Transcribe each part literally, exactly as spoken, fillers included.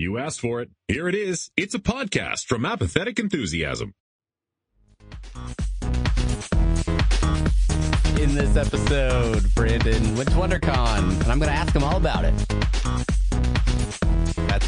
You asked for it. Here it is. It's a podcast from Apathetic Enthusiasm. In this episode, Brandon went to WonderCon, and I'm going to ask him all about it. That's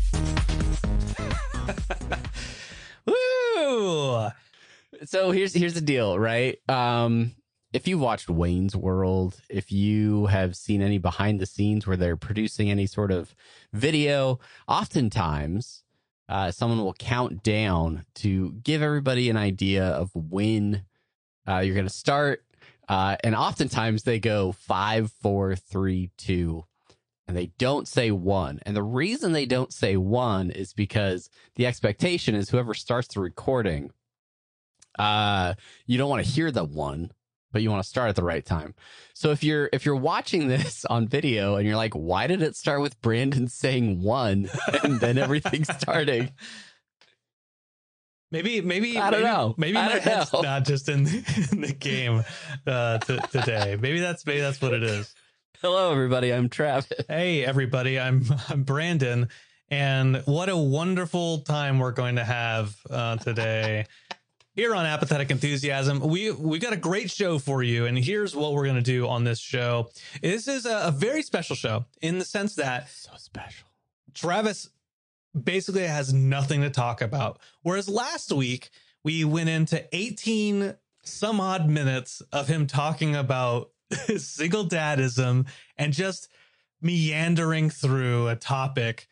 it. Woo! So here's here's the deal, right? Um, if you watched Wayne's World, if you have seen any behind the scenes where they're producing any sort of video, oftentimes uh, someone will count down to give everybody an idea of when uh, you're going to start. Uh, and oftentimes they go five, four, three, two, and they don't say one. And the reason they don't say one is because the expectation is whoever starts the recording, uh, you don't want to hear the one, but you want to start at the right time. So if you're if you're watching this on video and you're like, why did it start with Brandon saying one and then everything starting? Maybe, maybe, I don't maybe, know. Maybe I my don't head's know. not just in the, in the game uh, t- today. Maybe that's maybe that's what it is. Hello, everybody. I'm Travis. Hey, everybody. I'm I'm Brandon, and what a wonderful time we're going to have uh, today here on Apathetic Enthusiasm. We we got a great show for you, and here's what we're going to do on this show. This is a, a very special show in the sense that So special. Travis basically has nothing to talk about. Whereas last week we went into eighteen some odd minutes of him talking about single dadism and just meandering through a topic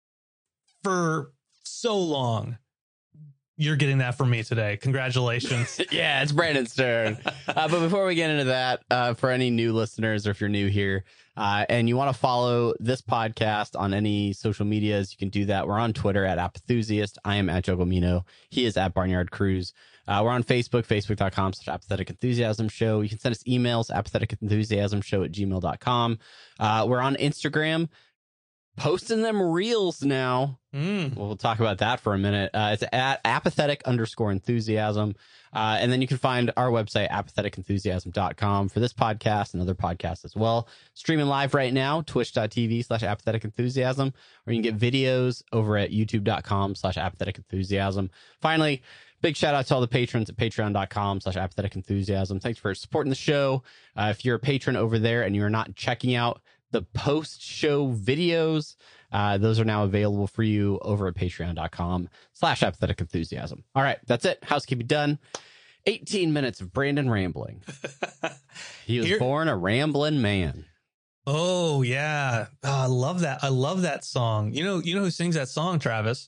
for so long. You're getting that from me today. Congratulations. Yeah, it's Brandon's turn. Uh, but before we get into that, uh, for any new listeners or if you're new here uh, and you want to follow this podcast on any social medias, you can do that. We're on Twitter at Apathusiast. I am at Jogomino. He is at Barnyard Cruise. Uh, we're on Facebook, facebook.com slash apathetic enthusiasm show. You can send us emails, apathetic enthusiasm show at gmail dot com. Uh, we're on Instagram, posting them reels now. Mm. We'll talk about that for a minute. Uh, it's at apathetic underscore enthusiasm. Uh, and then you can find our website, apathetic enthusiasm dot com, for this podcast and other podcasts as well. Streaming live right now, twitch.tv slash apathetic enthusiasm, or you can get videos over at youtube.com slash apathetic enthusiasm. Finally, big shout out to all the patrons at patreon.com slash apathetic enthusiasm. Thanks for supporting the show. Uh, if you're a patron over there and you're not checking out the post-show videos, uh, those are now available for you over at patreon.com slash apathetic enthusiasm. All right, that's it. Housekeeping done. eighteen minutes of Brandon rambling. He was Here- born a rambling man. Oh yeah. Oh, I love that. I love that song. You know, you know who sings that song, Travis?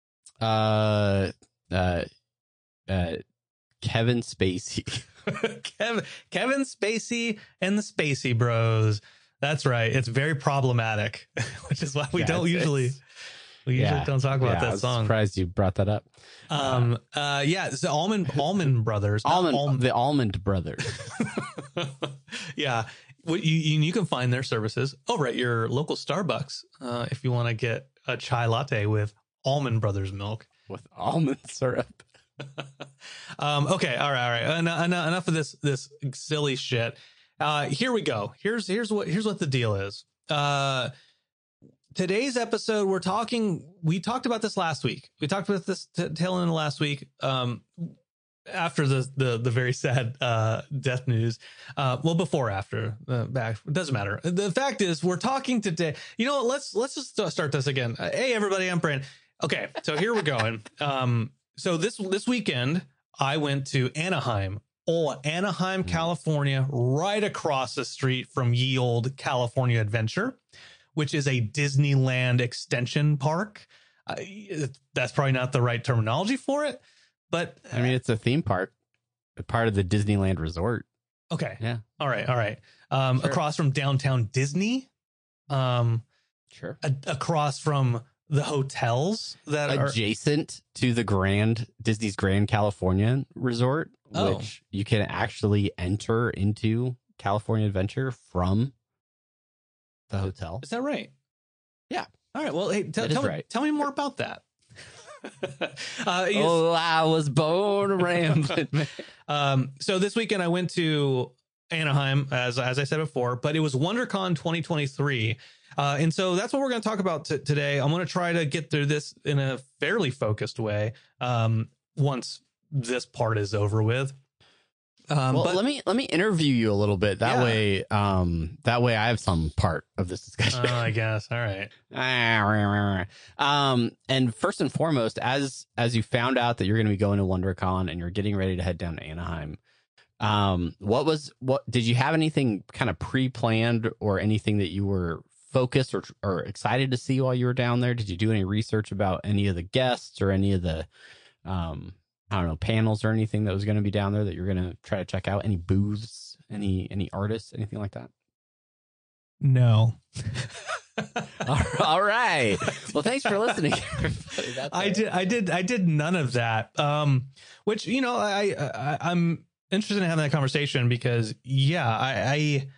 Uh, uh, uh, Kevin Spacey. Kevin, Kevin Spacey and the Spacey Bros. That's right. It's very problematic, which is why we Yeah, don't it's- usually it's- we usually yeah, don't talk about yeah, I that was song. surprised you brought that up. Um. Uh. Yeah. It's the Almond Almond Brothers. not Almond, Alm- the Almond Brothers. yeah. What you, you you can find their services over at your local Starbucks uh, if you want to get a chai latte with Almond Brothers milk. With almond syrup. um. Okay. All right. All right. En- en- enough of this this silly shit. Uh. Here we go. Here's here's what here's what the deal is. Uh. Today's episode, we're talking. We talked about this last week. We talked about this t- tail end of last week. Um. After the the the very sad uh death news. Uh. Well, before after uh, back. It doesn't matter. The fact is, we're talking today. You know what? Let's let's just start this again. Uh, hey, everybody. I'm Brandon. Okay. So here we're going. Um. So this this weekend, I went to Anaheim. Oh, Anaheim, California, right across the street from Ye Olde California Adventure, which is a Disneyland extension park. Uh, that's probably not the right terminology for it, but I mean, it's a theme park, a part of the Disneyland resort. okay. Yeah. All right. All right. Um, Sure. Across from downtown Disney, um, Sure. a- across from the hotels that are Adjacent to the Grand Disney's Grand California Resort, Oh. which you can actually enter into California Adventure from the hotel. Is that right? Yeah. All right. Well, hey, t- That is tell me, right. tell me more about that. uh, yes. Oh, I was born a rambling man. Um, so this weekend I went to Anaheim, as as I said before, but it was WonderCon twenty twenty-three. Uh, and so that's what we're going to talk about t- today. I'm going to try to get through this in a fairly focused way um, once this part is over with. Um, well, but, let me let me interview you a little bit. That Yeah. way, um, that way I have some part of this discussion. uh, I guess. All right. um, and first and foremost, as as you found out that you're going to be going to WonderCon and you're getting ready to head down to Anaheim, um, what was what did you have anything kind of pre-planned or anything that you were focused or or excited to see while you were down there? Did you do any research about any of the guests or any of the um I don't know, panels or anything that was going to be down there that you're going to try to check out? Any booths, any any artists, anything like that? No. All right. Well, thanks for listening, everybody. That's I it. did. I did. I did none of that. Um, which, you know, I, I I'm interested in having that conversation because, yeah, I, I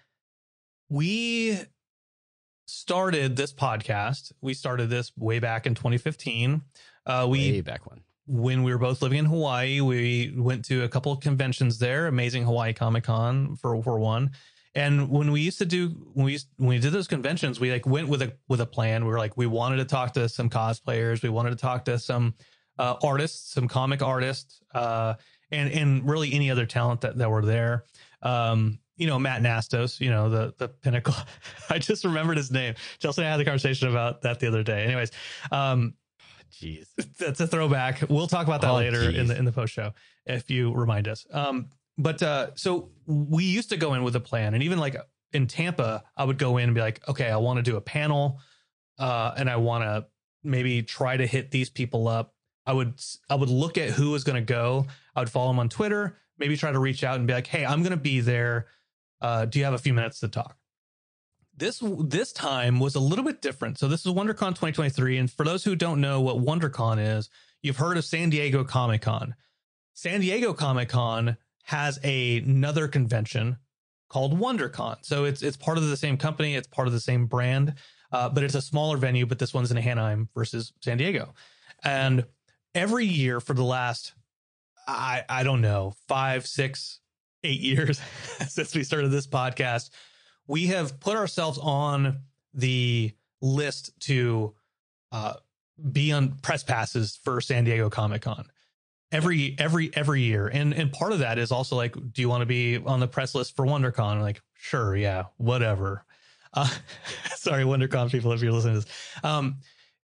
we started this podcast. We started this way back in twenty fifteen. Uh, we Way back when. when we were both living in Hawaii, we went to a couple of conventions there, Amazing Hawaii Comic Con for, for one. And when we used to do, when we, used, when we did those conventions, we like went with a, with a plan. We were like, we wanted to talk to some cosplayers. We wanted to talk to some uh, artists, some comic artists, uh, and, and really any other talent that, that were there. Um, you know, Matt Nastos, you know, the, the pinnacle. I just remembered his name. Chelsea and I had a conversation about that the other day. Anyways, um, Jeez. that's a throwback. We'll talk about that Oh, later geez. in the in the post show if you remind us. Um, but uh, so we used to go in with a plan, and even like in Tampa, I would go in and be like, okay, I want to do a panel, uh, and I want to maybe try to hit these people up. I would I would look at who was going to go. I would follow them on Twitter, maybe try to reach out and be like, hey, I'm going to be there. Uh, do you have a few minutes to talk? This this time was a little bit different. So this is WonderCon twenty twenty-three. And for those who don't know what WonderCon is, you've heard of San Diego Comic-Con. San Diego Comic-Con has a, another convention called WonderCon. So it's it's part of the same company. It's part of the same brand, uh, but it's a smaller venue. But this one's in Anaheim versus San Diego. And every year for the last, I, I don't know, five, six, eight years since we started this podcast, we have put ourselves on the list to uh, be on press passes for San Diego Comic-Con every every every year, and and part of that is also like, do you want to be on the press list for WonderCon? I'm like, sure, yeah, whatever. Uh, sorry, WonderCon people, if you're listening to this. Um,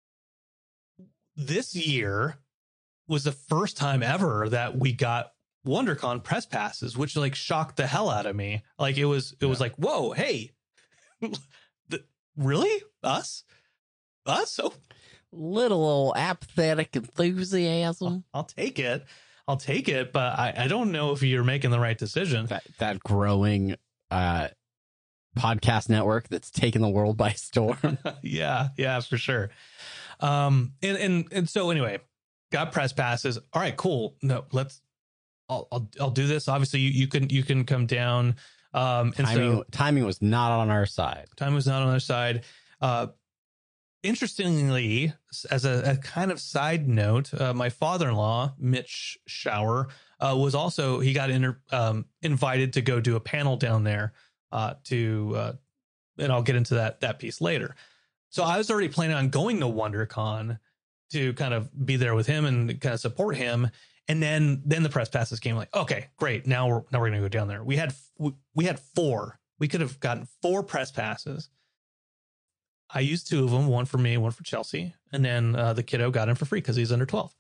this year was the first time ever that we got WonderCon press passes, which like shocked the hell out of me. Like it was, it yeah. was like, whoa, hey, the, really? Us? Us? Oh, little old apathetic enthusiasm. I'll, I'll take it. I'll take it. But I, I don't know if you're making the right decision. That, that growing uh, podcast network that's taken the world by storm. yeah. Yeah, for sure. Um, and, and, and so anyway, got press passes. All right, cool. No, let's, I'll, I'll, I'll do this. Obviously you, you can, you can come down. Um, and timing, so timing was not on our side. Time was not on our side. Uh, interestingly, as a, a kind of side note, uh, my father-in-law, Mitch Shower, uh, was also, he got inter, um, invited to go do a panel down there, uh, to, uh, and I'll get into that, that piece later. So I was already planning on going to WonderCon to kind of be there with him and kind of support him. And then, then the press passes came, like, okay, great. Now we're, now we're going to go down there. We had, we, we had four, we could have gotten four press passes. I used two of them, one for me, one for Chelsea. And then uh, the kiddo got in for free because he's under twelve.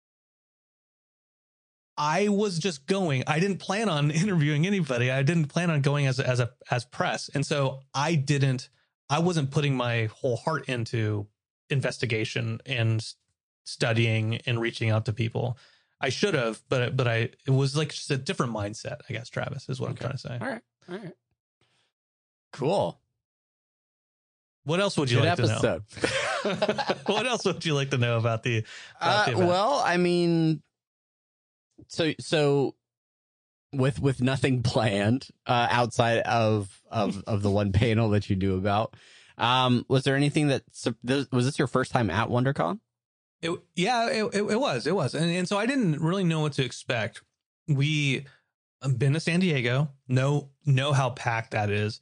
I was just going, I didn't plan on interviewing anybody. I didn't plan on going as a, as a, as press. And so I didn't, I wasn't putting my whole heart into investigation and studying and reaching out to people. I should have, but but I it was like just a different mindset, I guess, Travis, is what okay. I'm trying to say. All right. All right. Cool. What else would you Good like episode. to know? What else would you like to know about the, about uh, the event? Well, I mean, so so with with nothing planned uh, outside of of of the one panel that you knew about, um, was there anything that was this your first time at WonderCon? It, yeah, it, it, it was. It was. And, and so I didn't really know what to expect. We have been to San Diego, know, know how packed that is,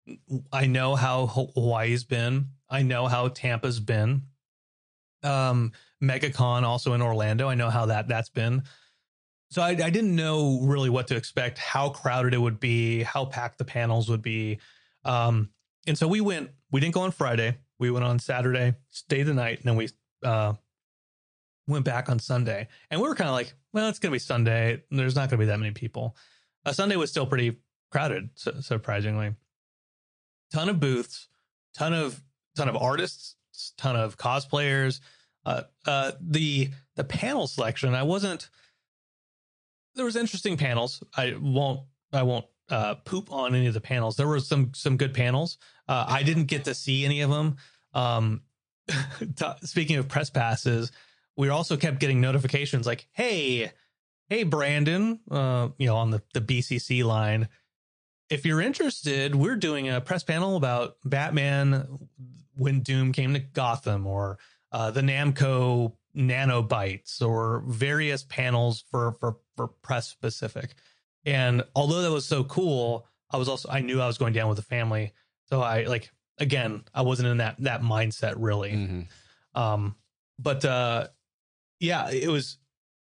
I know how Hawaii's been. I know how Tampa's been. Um, MegaCon also in Orlando. I know how that that's been. So I, I didn't know really what to expect, how crowded it would be, how packed the panels would be. Um, and so we went, we didn't go on Friday. We went on Saturday, stayed the night, and then we uh, went back on Sunday. And we were kind of like, well, it's going to be Sunday. There's not going to be that many people. Uh, Sunday was still pretty crowded, su- surprisingly. Ton of booths, ton of ton of artists, ton of cosplayers. Uh, uh, the the panel selection, I wasn't. There was interesting panels. I won't. I won't uh, poop on any of the panels. There were some some good panels. Uh, I didn't get to see any of them. Um, t- speaking of press passes, we also kept getting notifications like, "Hey, hey, Brandon," uh, you know, on the the B C C line. If you're interested, we're doing a press panel about Batman when Doom came to Gotham, or uh, the Namco nanobites, or various panels for for for press specific. And although that was so cool, I was also I knew I was going down with the family, so I like again I wasn't in that that mindset really. Mm-hmm. Um, but uh, yeah, it was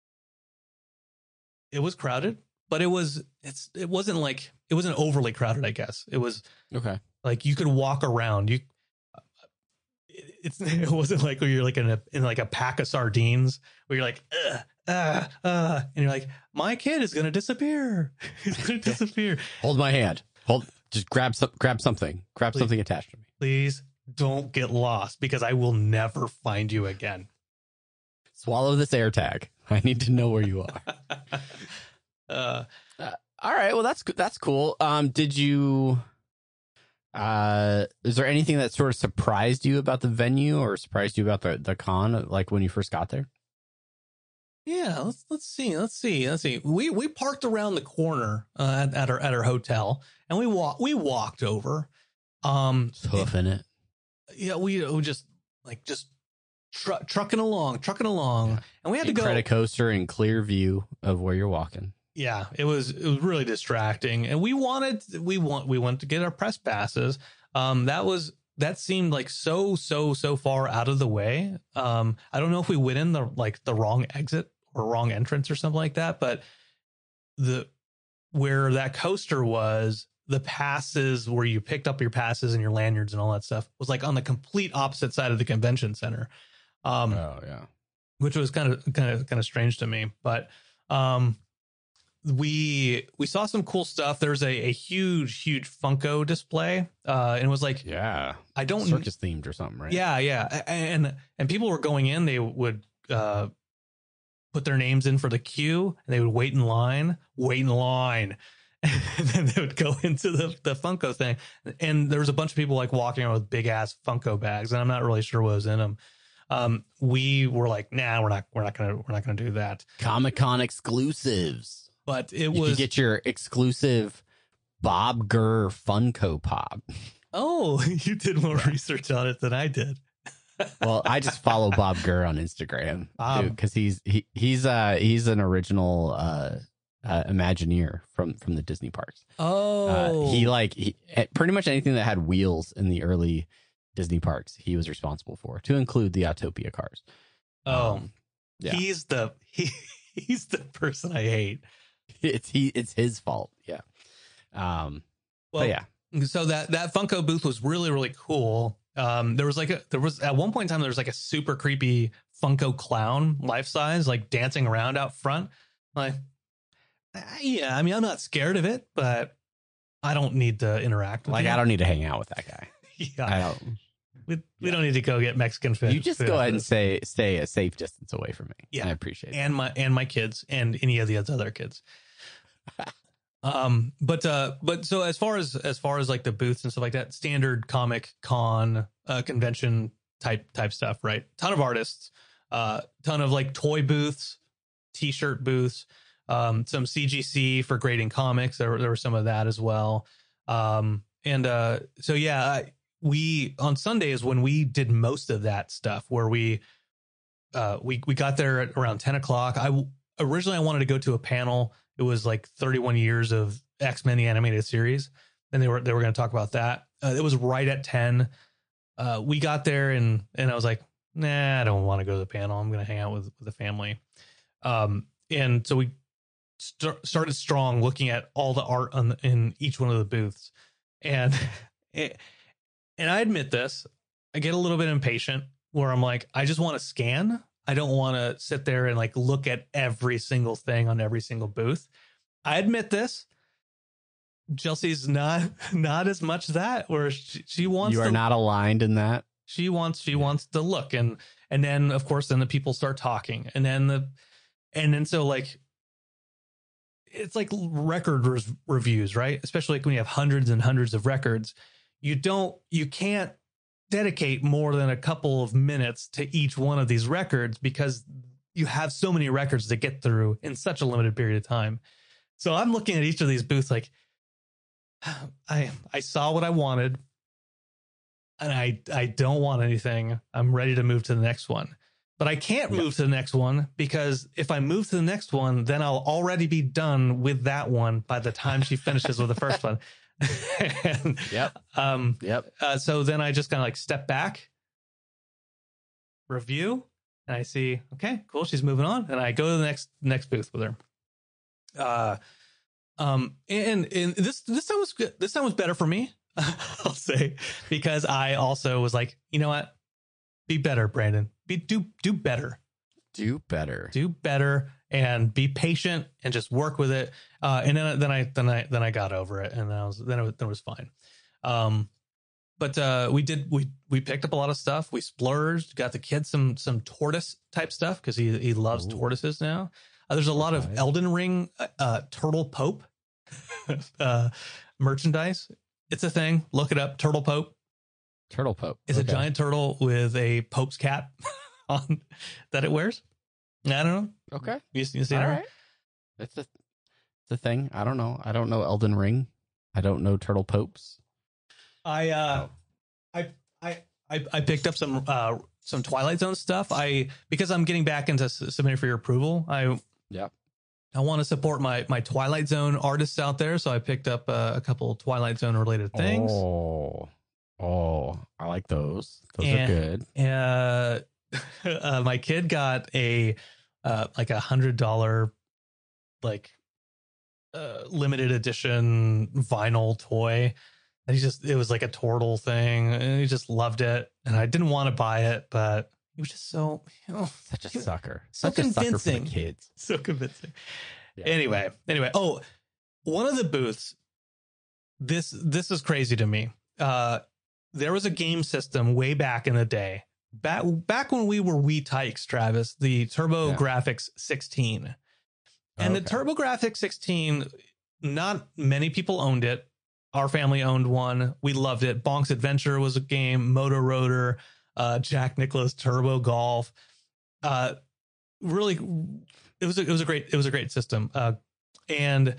it was crowded, but it was it's it wasn't like it wasn't overly crowded. I guess it was okay. Like you could walk around. You it's it wasn't like where you're like in a in like a pack of sardines where you're like uh uh uh and you're like, my kid is gonna disappear. He's gonna disappear. Hold my hand. Hold. Just grab some. Grab something. Grab Please. something attached to me. Please don't get lost, because I will never find you again. Swallow this air tag. I need to know where you are. uh, uh, all right. Well, that's that's cool. Um, did you? Uh, is there anything that sort of surprised you about the venue, or surprised you about the the con, like when you first got there? Yeah, let's let's see, let's see, let's see. We we parked around the corner uh, at, at our at our hotel, and we walk we walked over. Um, hoofing it. Yeah, we, we just like just tr- trucking along, trucking along, yeah. And we had a to go credit coaster and clear view of where you're walking. Yeah, it was it was really distracting, and we wanted we want we wanted to get our press passes. Um, that was that seemed like so so so far out of the way. Um, I don't know if we went in the like the wrong exit or wrong entrance or something like that, but the where that coaster was, the passes where you picked up your passes and your lanyards and all that stuff was like on the complete opposite side of the convention center. Um, oh yeah, which was kind of kind of kind of strange to me, but um. we we saw some cool stuff. There's a, a huge huge Funko display, uh and it was like, yeah, I don't circus themed or something, right? Yeah, yeah, and and people were going in. They would uh put their names in for the queue, and they would wait in line, wait in line, and then they would go into the the Funko thing. And there was a bunch of people like walking around with big ass Funko bags, and I'm not really sure what was in them. Um, we were like, nah, we're not, we're not gonna, we're not gonna do that. Comic-Con exclusives. But it you was could get your exclusive Bob Gurr Funko Pop. Oh, you did more research on it than I did. Well, I just follow Bob Gurr on Instagram because he's he, he's uh he's an original uh, uh Imagineer from from the Disney parks. Oh, uh, he like he, pretty much anything that had wheels in the early Disney parks, he was responsible for, to include the Autopia cars. Oh, um, yeah. He's the he he's the person I hate. It's he. It's his fault. Yeah. Um. Well, yeah. So that that Funko booth was really really cool. Um. There was like a there was at one point in time there was like a super creepy Funko clown, life size, like dancing around out front. Like, yeah. I mean, I'm not scared of it, but I don't need to interact with Like, him. I don't need to hang out with that guy. Yeah. I don't. We, we yeah. don't need to go get Mexican food. You just go ahead and say stay a safe distance away from me. Yeah, I appreciate it. And my and my kids and any of the other kids. um, but uh, but so as far as as far as like the booths and stuff like that, standard comic con uh, convention type type stuff, right? Ton of artists, uh, ton of like toy booths, t-shirt booths, um, some C G C for grading comics. There were there was some of that as well. Um, and uh, so yeah. I, We on Sundays when we did most of that stuff, where we uh, we we got there at around ten o'clock. I originally I wanted to go to a panel. It was like thirty-one years of X-Men the animated series, and they were they were going to talk about that. Uh, it was right at ten. Uh, we got there and and I was like, nah, I don't want to go to the panel. I'm going to hang out with, with the family. Um, and so we st- started strong, looking at all the art on the, in each one of the booths. And it, and I admit this, I get a little bit impatient where I'm like, I just want to scan. I don't want to sit there and like look at every single thing on every single booth. I admit this. Chelsea's not not as much that where she, she wants You are to, not aligned in that. she wants she wants to look, and and then of course then the people start talking, and then the and then so like it's like record res- reviews, right? Especially like when you have hundreds and hundreds of records, you don't you can't dedicate more than a couple of minutes to each one of these records because you have so many records to get through in such a limited period of time. So I'm looking at each of these booths like, I I saw what I wanted, and I I don't want anything. I'm ready to move to the next one, but I can't move yep. to the next one because if I move to the next one, then I'll already be done with that one by the time she finishes with the first one. and, yep. Um. Yep. Uh, so then I just kind of like step back, review, and I see, okay, cool, she's moving on, and I go to the next next booth with her. Uh. Um, and, and this, this time was good. This time was better for me, I'll say, because I also was like, you know what? Be better, Brandon. Be, do, do better, do better, do better and be patient and just work with it. Uh, and then, then I, then I, then I got over it and I was, then it was, then it was fine. Um, but, uh, we did, we, we picked up a lot of stuff. We splurged, got the kid some, some tortoise type stuff, cause he, he loves Ooh. tortoises now. Uh, there's a lot okay. of Elden Ring, uh, Turtle Pope, uh, merchandise. It's a thing. Look it up. Turtle Pope. Turtle Pope. It's okay. a giant turtle with a Pope's cap on that it wears. I don't know. Okay. You, you see that? Right. It's a, it's a thing. I don't know. I don't know Elden Ring. I don't know Turtle Popes. I, uh, oh. I, I, I, I picked up some, uh, some Twilight Zone stuff. I, because I'm getting back into submitting for your approval. I, yeah. I want to support my my Twilight Zone artists out there, so I picked up uh, a couple Twilight Zone related things. Oh, oh, I like those. Those and, are good. Uh, uh, my kid got a uh, like a hundred dollar like uh, limited edition vinyl toy. And he just it was like a turtle thing, and he just loved it. And I didn't want to buy it, but he was just so, you know, such a sucker, so such convincing. A sucker for the kids. So convincing. Yeah. Anyway, anyway. Oh, one of the booths. This this is crazy to me. Uh, there was a game system way back in the day, back back when we were wee tykes, Travis. The TurboGrafx yeah. sixteen, and okay. the TurboGrafx sixteen. Not many people owned it. Our family owned one. We loved it. Bonk's Adventure was a game. Motor Rotor. Uh, Jack Nicklaus Turbo Golf, uh, really, it was a, it was a great it was a great system, uh, and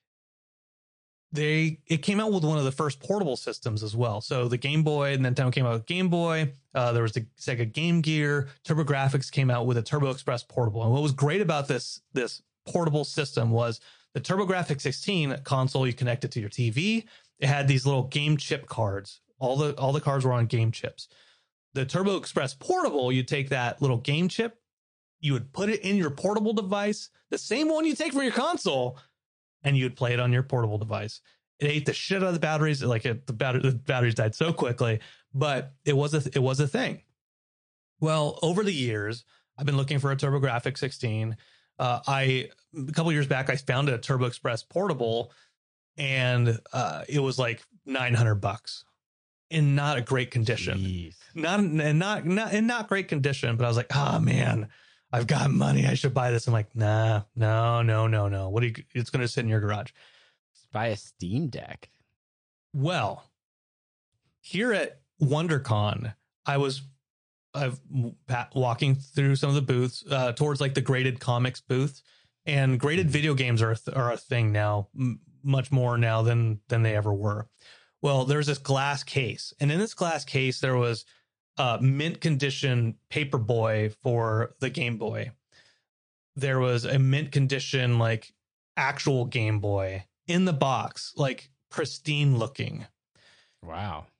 they it came out with one of the first portable systems as well. So the Game Boy, and then Nintendo came out with Game Boy. Uh, there was the Sega Game Gear. TurboGrafx came out with a Turbo Express portable. And what was great about this this portable system was the TurboGrafx sixteen console. You connected to your T V. It had these little game chip cards. All the all the cards were on game chips. The Turbo Express portable, you take that little game chip, you would put it in your portable device, the same one you take from your console, and you'd play it on your portable device. It ate the shit out of the batteries. Like it, the, batter, the batteries died so quickly, but it was a it was a thing. Well, over the years, I've been looking for a TurboGrafx sixteen. Uh, I a couple years back, I found a Turbo Express portable, and uh, it was like nine hundred bucks. In not a great condition, Jeez. not and not not in not great condition. But I was like, oh man, I've got money. I should buy this. I'm like, nah, no, no, no, no. What do you? It's going to sit in your garage. Just buy a Steam Deck. Well, here at WonderCon, I was I've walking through some of the booths uh, towards like the graded comics booth, and graded video games are a th- are a thing now, m- much more now than than they ever were. Well, there's this glass case, and in this glass case, there was a mint condition Paperboy for the Game Boy. There was a mint condition, like actual Game Boy in the box, like pristine looking. Wow.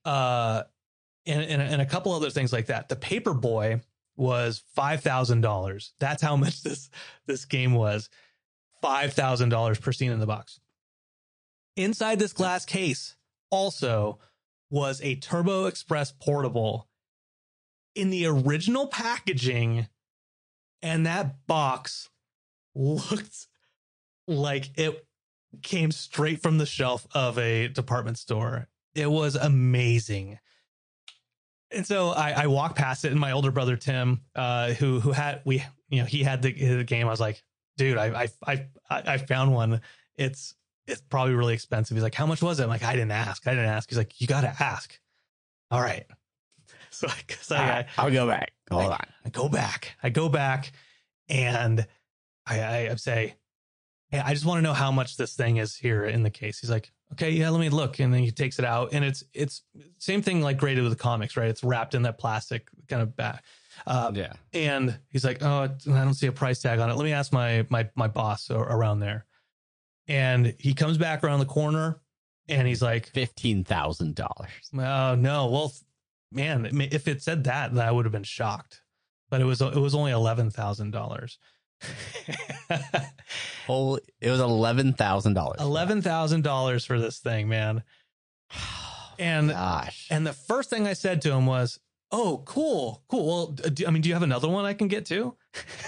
uh, and, and, and a couple other things like that. The Paperboy was five thousand dollars. That's how much this, this game was. five thousand dollars per scene in the box. Inside this glass case also was a Turbo Express portable in the original packaging. And that box looked like it came straight from the shelf of a department store. It was amazing. And so I, I walked past it, and my older brother, Tim, uh, who, who had, we, you know, he had the, the game. I was like, dude, I, I, I, I found one. It's, it's probably really expensive. He's like, how much was it? I'm like, I didn't ask. I didn't ask. He's like, you got to ask. All right. So, so I, I, I'll go back. Hold I, on. I go back. I go back and I, I say, hey, I just want to know how much this thing is here in the case. He's like, okay, yeah, let me look. And then he takes it out, and it's, it's same thing like graded with the comics, right? It's wrapped in that plastic kind of back. Uh, Yeah. And he's like, oh, I don't see a price tag on it. Let me ask my, my, my boss around there. And he comes back around the corner, and he's like, fifteen thousand dollars. oh no. Well, man, if it said that, then I would have been shocked, but it was, it was only eleven thousand dollars. Holy, it was eleven thousand dollars. eleven thousand dollars for this thing, man. And, Gosh. and the first thing I said to him was, oh, cool, cool. Well, do, I mean, do you have another one I can get too?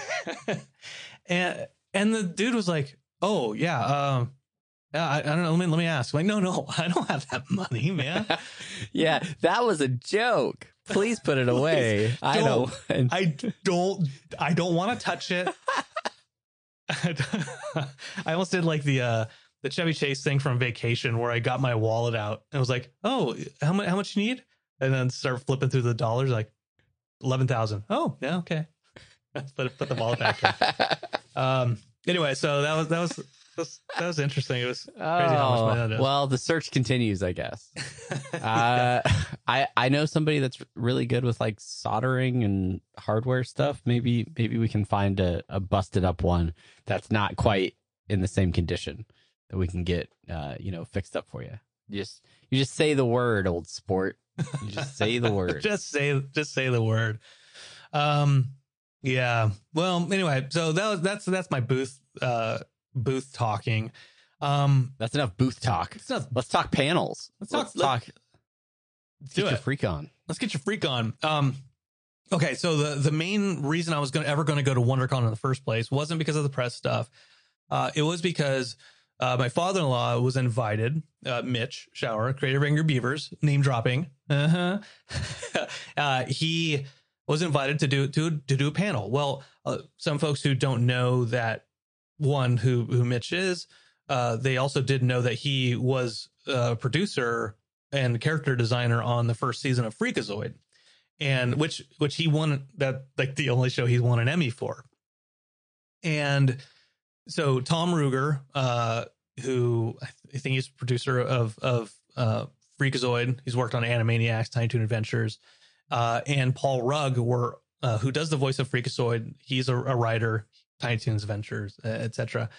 and, and the dude was like, oh yeah. Um, yeah, I, I don't know. Let me, let me ask. I'm like, no, no, I don't have that money, man. Yeah, that was a joke. Please put it away. I know. don't. I don't, I don't want to touch it. I almost did like the, uh, the Chevy Chase thing from Vacation, where I got my wallet out and was like, oh, how much, how much you need? And then start flipping through the dollars, like eleven thousand. Oh, yeah. Okay. put, put the wallet back in. Um, anyway, so that was, that was, that was interesting. It was crazy how much money that is. Well, the search continues, I guess. uh, I I know somebody that's really good with like soldering and hardware stuff. Maybe maybe we can find a, a busted up one that's not quite in the same condition that we can get uh, you know, fixed up for you. You just you just say the word, old sport. You just say the word. just say just say the word. Um, yeah. Well, anyway, so that was that's that's my booth. Uh, booth talking. Um, That's enough booth talk. It's not, Let's talk panels. Let's Let's, talk- talk. Let's do get your it. freak on. let's get your freak on. Um, okay, so the the main reason I was gonna ever going to go to WonderCon in the first place wasn't because of the press stuff. Uh, it was because uh, my father-in-law was invited. Uh, Mitch Shower, creator of Angry Beavers, name dropping. Uh-huh. uh, he was invited to do to to do a panel. Well, uh, some folks who don't know that one who who Mitch is, uh, they also didn't know that he was a producer and character designer on the first season of Freakazoid, and which which he won that like the only show he's won an Emmy for. And so Tom Ruger, uh, who I think he's producer of of uh, Freakazoid, he's worked on Animaniacs, Tiny Toon Adventures, uh, and Paul Rugg were uh, who does the voice of Freakazoid. He's a, a writer. Tiny Toons Adventures, uh, et cetera,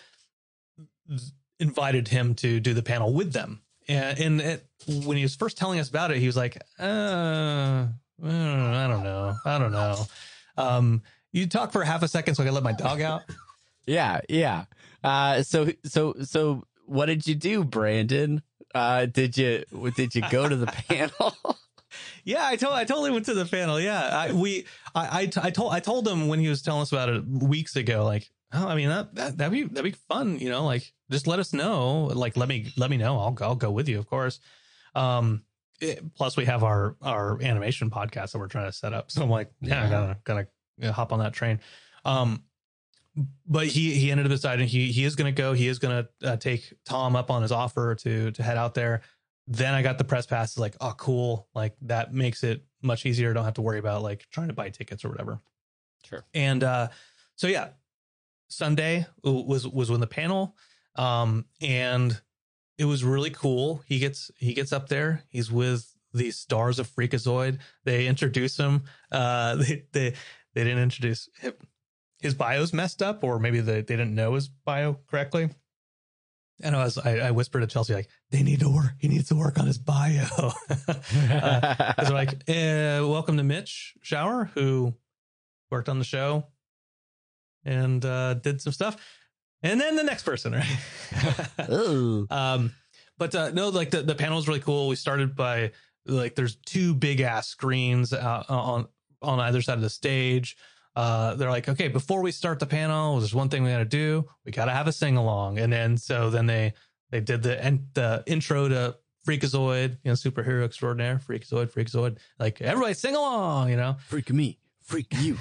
invited him to do the panel with them. And, and it, when he was first telling us about it, he was like, uh, I don't know. I don't know. Um, you talk for half a second so I can let my dog out. Yeah, yeah. Uh, so, so, so, what did you do, Brandon? Uh, did you did you go to the panel? Yeah, I told I totally went to the panel. Yeah, I, we I, I I told I told him when he was telling us about it weeks ago. Like, oh, I mean that that that'd be that'd be fun. You know, like just let us know. Like, let me let me know. I'll I'll go with you, of course. Um, it, plus we have our our animation podcast that we're trying to set up. So I'm like, yeah, I gotta gotta you know, hop on that train. Um, but he he ended up deciding he he is gonna go. He is gonna uh, take Tom up on his offer to to head out there. Then I got the press passes, like, oh, cool. Like that makes it much easier. Don't have to worry about like trying to buy tickets or whatever. Sure. And uh, so, yeah, Sunday was was when the panel um, and it was really cool. He gets he gets up there. He's with the stars of Freakazoid. They introduce him. Uh, they, they, they didn't introduce him. His bio's messed up, or maybe they, they didn't know his bio correctly. And I was, I, I whispered to Chelsea, like, they need to work. He needs to work on his bio. uh, so like, uh, welcome to Mitch Shower, who worked on the show and uh, did some stuff. And then the next person, right? um, but uh, no, like the, the panel was really cool. We started by like, there's two big ass screens uh, on, on either side of the stage. Uh, they're like, okay, before we start the panel, there's one thing we got to do. We got to have a sing along. And then, so then they, they did the, en- the intro to Freakazoid, you know, superhero extraordinaire, Freakazoid, Freakazoid, like everybody sing along, you know, freak me, freak you.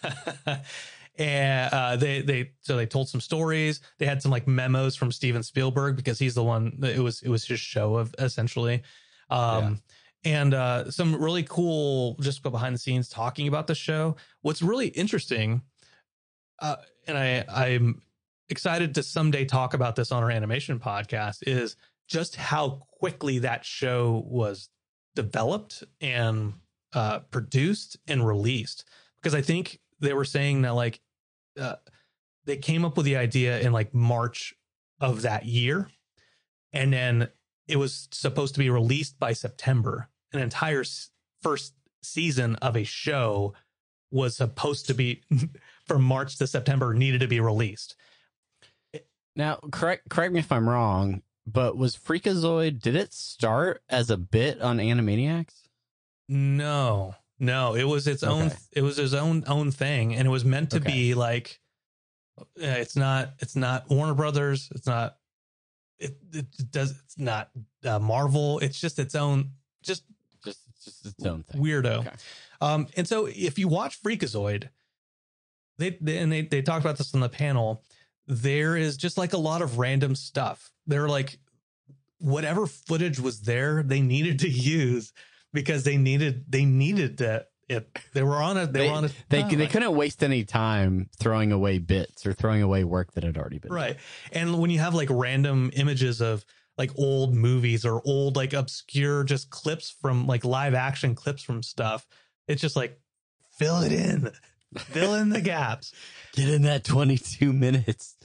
And uh, they, they, so they told some stories. They had some like memos from Steven Spielberg because he's the one that it was, it was his show of essentially. Um, yeah. And uh, some really cool, just go behind the scenes talking about the show. What's really interesting, uh, and I, I'm excited to someday talk about this on our animation podcast, is just how quickly that show was developed and uh, produced and released. Because I think they were saying that like uh, they came up with the idea in like March of that year, and then it was supposed to be released by September. An entire first season of a show was supposed to be from March to September, needed to be released. Now, correct correct me if I'm wrong, but was Freakazoid, did it start as a bit on Animaniacs? No, no, it was its okay. own. It was its own own thing, and it was meant to okay. be like. Uh, it's not. It's not Warner Brothers. It's not. It, it does. It's not uh, Marvel. It's just its own. Just. Just, just its own thing. Weirdo. Okay. Um, and so if you watch Freakazoid, they, they and they, they talked about this on the panel, there is just like a lot of random stuff. They're like, whatever footage was there, they needed to use because they needed, they needed that. It, they were on a, they, they were on a, they, oh, they like, couldn't waste any time throwing away bits or throwing away work that had already been right. done. And when you have like random images of like old movies or old, like obscure, just clips from like live action clips from stuff. It's just like, fill it in, fill in the gaps, get in that twenty-two minutes.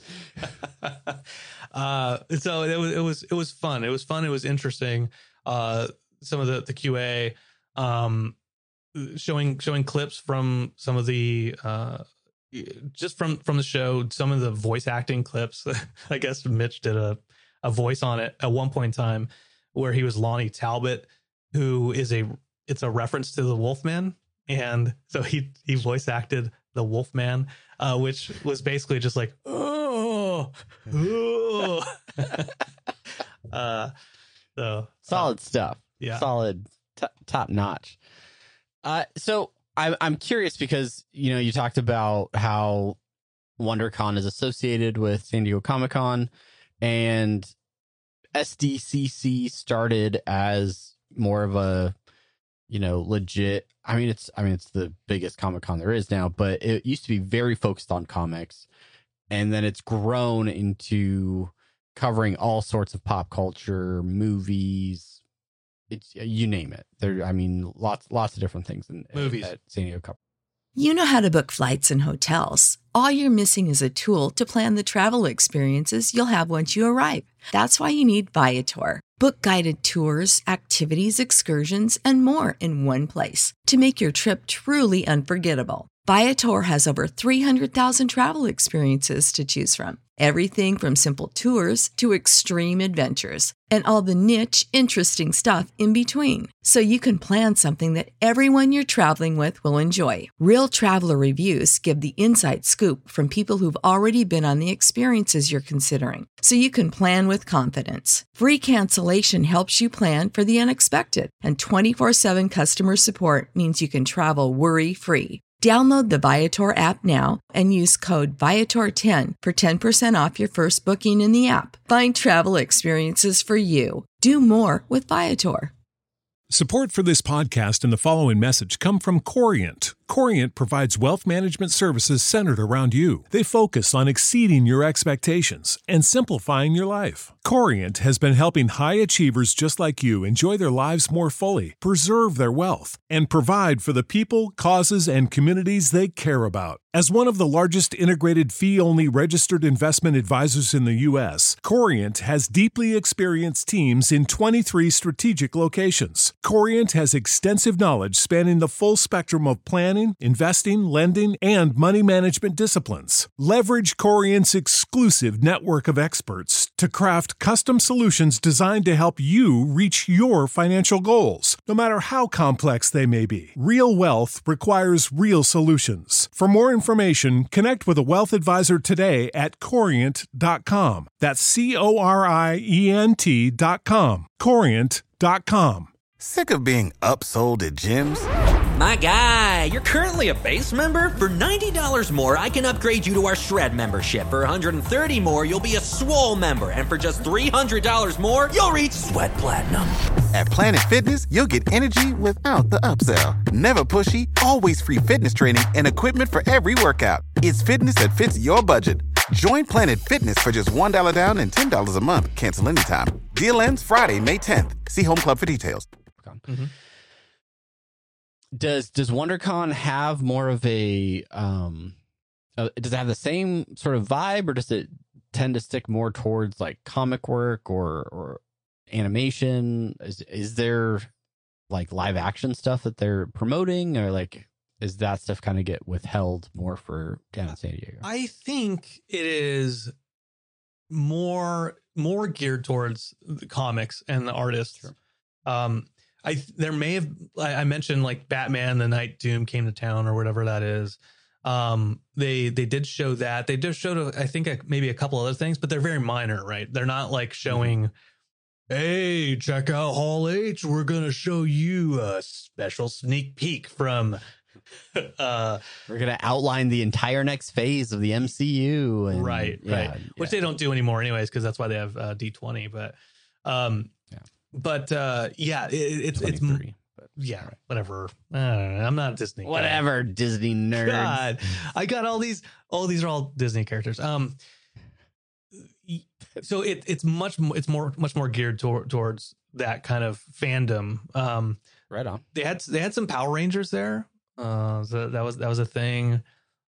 uh, so it was, it was, it was fun. It was fun. It was interesting. Uh, some of the, the Q A, um, showing, showing clips from some of the, uh, just from, from the show, some of the voice acting clips. I guess Mitch did a, a voice on it at one point in time where he was Lonnie Talbot, who is a, it's a reference to the Wolfman. And so he, he voice acted the Wolfman, uh, which was basically just like, oh, oh. uh, so solid uh, stuff. Yeah. Solid, t- top notch. Uh, so I, I'm curious because, you know, you talked about how WonderCon is associated with San Diego Comic-Con. And S D C C started as more of a, you know, legit. I mean, it's I mean, it's the biggest Comic-Con there is now, but it used to be very focused on comics. And then it's grown into covering all sorts of pop culture, movies. It's you name it. There, I mean, lots lots of different things in movies at San Diego Comic-Con. You know how to book flights and hotels. All you're missing is a tool to plan the travel experiences you'll have once you arrive. That's why you need Viator. Book guided tours, activities, excursions, and more in one place to make your trip truly unforgettable. Viator has over three hundred thousand travel experiences to choose from. Everything from simple tours to extreme adventures and all the niche, interesting stuff in between. So you can plan something that everyone you're traveling with will enjoy. Real traveler reviews give the inside scoop from people who've already been on the experiences you're considering. So you can plan with confidence. Free cancellation helps you plan for the unexpected. And twenty-four seven customer support means you can travel worry-free. Download the Viator app now and use code Viator ten for ten percent off your first booking in the app. Find travel experiences for you. Do more with Viator. Support for this podcast and the following message come from Corient. Corient provides wealth management services centered around you. They focus on exceeding your expectations and simplifying your life. Corient has been helping high achievers just like you enjoy their lives more fully, preserve their wealth, and provide for the people, causes, and communities they care about. As one of the largest integrated fee-only registered investment advisors in the U S, Corient has deeply experienced teams in twenty-three strategic locations. Corient has extensive knowledge spanning the full spectrum of planning, investing, lending, and money management disciplines. Leverage Corient's exclusive network of experts to craft custom solutions designed to help you reach your financial goals, no matter how complex they may be. Real wealth requires real solutions. For more information, connect with a wealth advisor today at corient dot com. That's C O R I E N T dot com. corient dot com. Sick of being upsold at gyms? My guy, you're currently a base member? For ninety dollars more, I can upgrade you to our Shred membership. For one hundred thirty dollars more, you'll be a Swole member. And for just three hundred dollars more, you'll reach Sweat Platinum. At Planet Fitness, you'll get energy without the upsell. Never pushy, always free fitness training and equipment for every workout. It's fitness that fits your budget. Join Planet Fitness for just one dollar down and ten dollars a month. Cancel anytime. Deal ends Friday, May tenth. See Home Club for details. Mm-hmm. Does does WonderCon have more of a um? Uh, does it have the same sort of vibe, or does it tend to stick more towards like comic work or or animation? Is is there like live action stuff that they're promoting, or like is that stuff kind of get withheld more for down in San Diego? I think it is more more geared towards the comics and the artists. Sure. Um, I there may have I, I mentioned like Batman: The Night Doom Came to Town or whatever that is. Um, they they did show that. They just showed I think a, maybe a couple other things, but they're very minor, right? They're not like showing. Mm-hmm. Hey, check out Hall H. We're gonna show you a special sneak peek from. uh, We're gonna outline the entire next phase of the M C U, and, right? yeah, right, yeah. Which they don't do anymore, anyways, because that's why they have uh, D twenty. But, um, yeah. but uh, yeah, it, it's it's but yeah, right. whatever. I don't know. I'm not a Disney. Whatever, guy. Disney nerd. God, I got all these. All these are all Disney characters. Um, so it it's much it's more much more geared tor- towards that kind of fandom. Um, right on. They had they had some Power Rangers there. Uh, so that was that was a thing.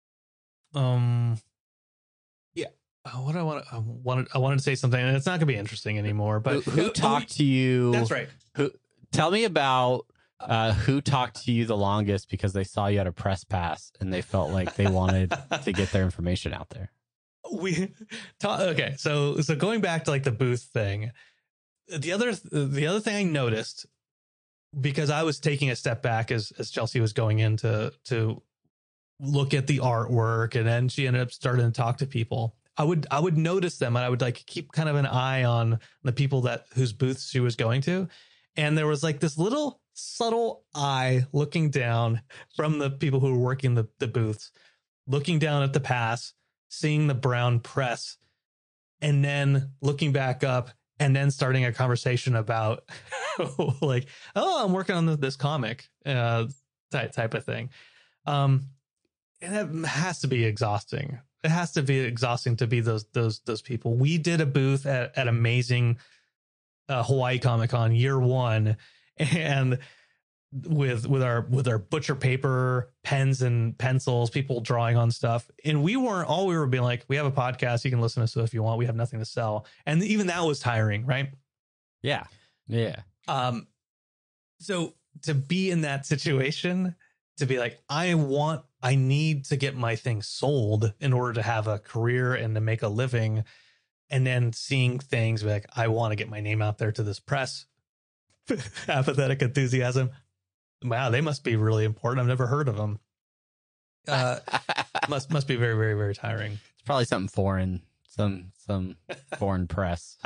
Um, yeah. Uh, what I want I wanted I wanted to say something, and it's not going to be interesting anymore. But who, who talked to you? That's right. Who? Tell me about uh, who talked to you the longest because they saw you at a press pass and they felt like they wanted to get their information out there. We ta- okay. So so going back to like the booth thing, the other the other thing I noticed. Because I was taking a step back as as Chelsea was going in to to look at the artwork, and then she ended up starting to talk to people. I would I would notice them, and I would like keep kind of an eye on the people that whose booths she was going to, and there was like this little subtle eye looking down from the people who were working the the booths, looking down at the pass, seeing the brown press, and then looking back up. And then starting a conversation about like, oh, I'm working on this, this comic uh, type, type of thing. Um, and that has to be exhausting. It has to be exhausting to be those those those people. We did a booth at, at Amazing uh, Hawaii Comic Con year one, and with with our with our butcher paper, pens and pencils, people drawing on stuff. And we weren't all we were being like, we have a podcast, you can listen to us if you want. We have nothing to sell. And even that was tiring, right? Yeah. Yeah. Um, so to be in that situation, to be like, I want, I need to get my thing sold in order to have a career and to make a living. And then seeing things like, I want to get my name out there to this press. Apathetic enthusiasm. Wow, they must be really important. I've never heard of them. Uh, must must be very, very, very tiring. It's probably something foreign, some some foreign press.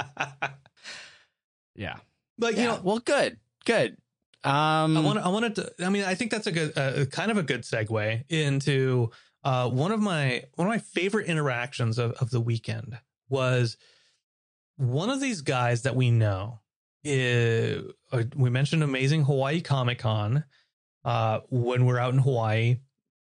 Yeah, but you yeah. know, well, good, good. Um, I want I wanted to. I mean, I think that's a good, uh, kind of a good segue into uh, one of my one of my favorite interactions of, of the weekend was one of these guys that we know. Is, uh, we mentioned Amazing Hawaii Comic Con uh, when we're out in Hawaii.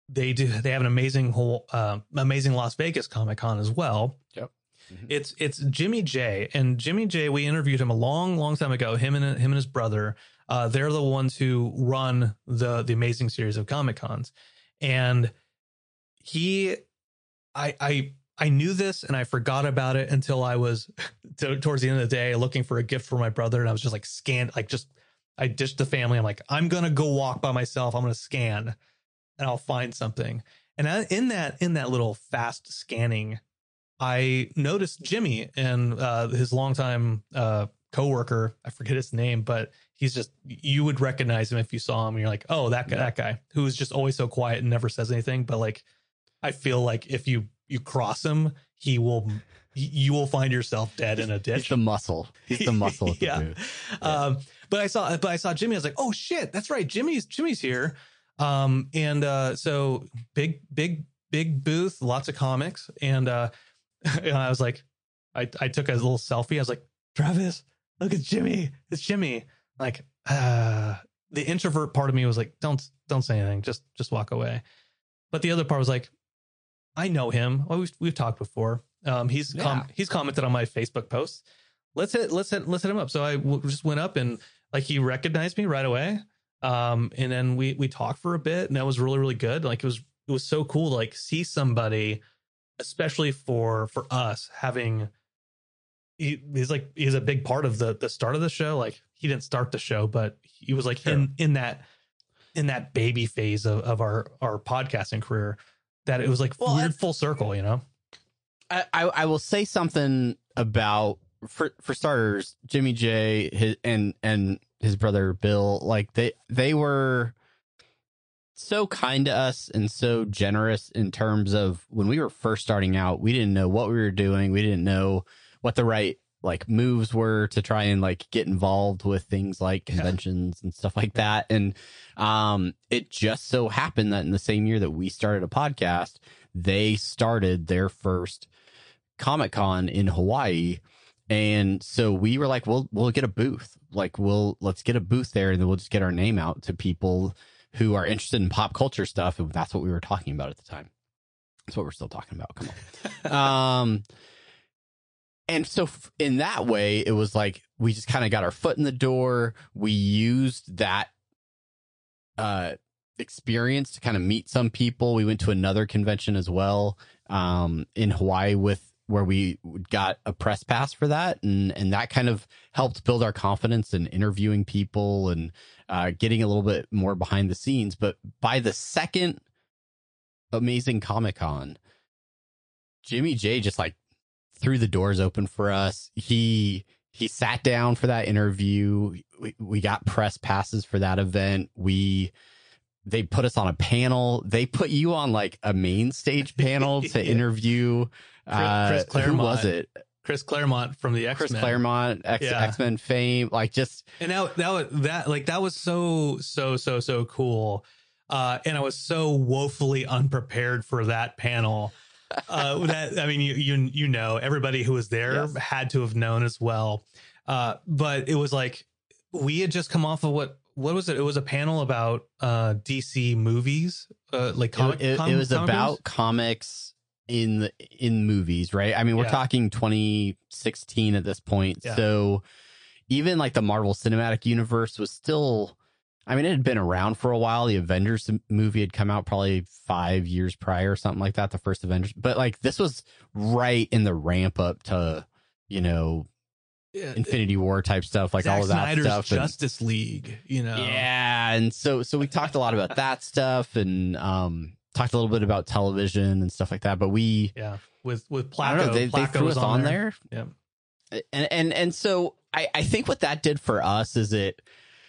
they do they have an amazing whole uh, amazing Las Vegas Comic Con as well. Yep. Mm-hmm. It's it's Jimmy J, and Jimmy J, we interviewed him a long, long time ago. Him and him and his brother, uh, they're the ones who run the the amazing series of Comic Cons, and he, I I I knew this and I forgot about it until I was to, towards the end of the day looking for a gift for my brother, and I was just like scanned, like just I ditched the family. I'm like, I'm gonna go walk by myself. I'm gonna scan, and I'll find something. And I, in that in that little fast scanning, I noticed Jimmy and uh, his longtime uh, coworker. I forget his name, but he's just, you would recognize him if you saw him. And you're like, oh, that guy, yeah. that guy who is just always so quiet and never says anything. But like, I feel like if you you cross him, he will, you will find yourself dead in a ditch. He's the muscle. He's the muscle. At the yeah. booth. Um, but I saw, but I saw Jimmy. I was like, oh shit, that's right. Jimmy's Jimmy's here. Um, and uh, so big, big, big booth, lots of comics, and uh. And I was like, I, I took a little selfie. I was like, Travis, look at Jimmy. It's Jimmy. Like, uh, the introvert part of me was like, don't, don't say anything. Just, just walk away. But the other part was like, I know him. Well, we've, we've talked before. Um, he's, yeah. com- he's commented on my Facebook posts. Let's hit, let's hit, let's hit him up. So I w- just went up and like, he recognized me right away. Um, and then we, we talked for a bit, and that was really, really good. Like, it was, it was so cool to like see somebody, especially for for us having he, he's like he's a big part of the the start of the show. Like, he didn't start the show, but he was like sure. in in that in that baby phase of, of our our podcasting career, that it was like well, weird full circle, you know. I, I I will say something about for for starters, Jimmy J his, and and his brother Bill, like they they were so kind to us and so generous in terms of when we were first starting out. We didn't know what we were doing. We didn't know what the right like moves were to try and like get involved with things like conventions yeah. and stuff like that. And um, it just so happened that in the same year that we started a podcast, they started their first Comic-Con in Hawaii. And so we were like, we'll, we'll get a booth. Like, we'll, let's get a booth there, and then we'll just get our name out to people who are interested in pop culture stuff. And that's what we were talking about at the time. That's what we're still talking about. Come on. um, and so f- in that way, it was like, we just kind of got our foot in the door. We used that uh, experience to kind of meet some people. We went to another convention as well um, in Hawaii with, where we got a press pass for that. And, and that kind of helped build our confidence in interviewing people and uh, getting a little bit more behind the scenes. But by the second Amazing Comic-Con, Jimmy J just like threw the doors open for us. He, he sat down for that interview. We, we got press passes for that event. We, they put us on a panel. They put you on like a main stage panel to yeah. interview. Uh, Chris Claremont. Who was it? Chris Claremont from the X-Men. Chris Claremont, X, yeah. X-Men fame, like just. And that, that, was, that, like, that was so, so, so, so cool. Uh, and I was so woefully unprepared for that panel. Uh, that, I mean, you, you, you know, everybody who was there yes. had to have known as well. Uh, but it was like, we had just come off of what, what was it? It was a panel about uh, D C movies, uh, like comic. It, it, com- it was comic about movies? comics in the, in movies, right? I mean, we're yeah. talking twenty sixteen at this point. Yeah. So even like the Marvel Cinematic Universe was still, I mean, it had been around for a while. The Avengers movie had come out probably five years prior or something like that. The first Avengers, but like this was right in the ramp up to, you know, yeah, Infinity War type stuff, like Zack all of that Snyder's stuff. Justice and, League, you know? Yeah. And so, so we talked a lot about that stuff and, um, talked a little bit about television and stuff like that, but we, yeah, with, with Placo, I don't know, they, they threw us on there. there. Yeah. And, and, and so I, I think what that did for us is it,